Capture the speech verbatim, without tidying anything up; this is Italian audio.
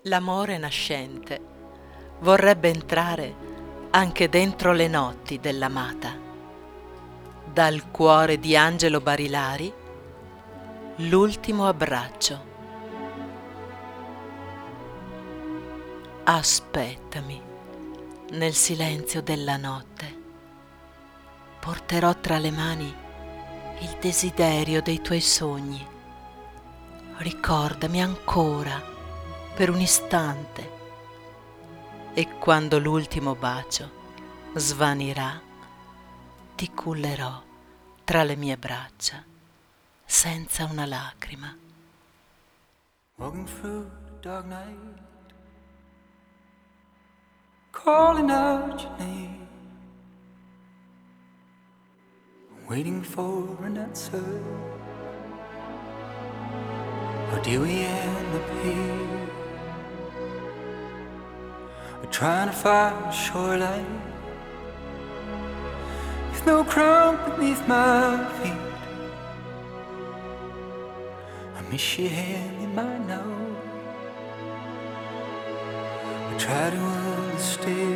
L'amore nascente vorrebbe entrare anche dentro le notti dell'amata. Dal cuore di Angelo Barilari, l'ultimo abbraccio. Aspettami nel silenzio della notte. Porterò tra le mani il desiderio dei tuoi sogni. Ricordami ancora per un istante, e quando l'ultimo bacio svanirà, ti cullerò tra le mie braccia senza una lacrima. Walking through the dark night, calling out your name, waiting for an answer. Or do we end up here? We're trying to find a shoreline with no ground beneath my feet. I miss your hand in mine now. I try to understand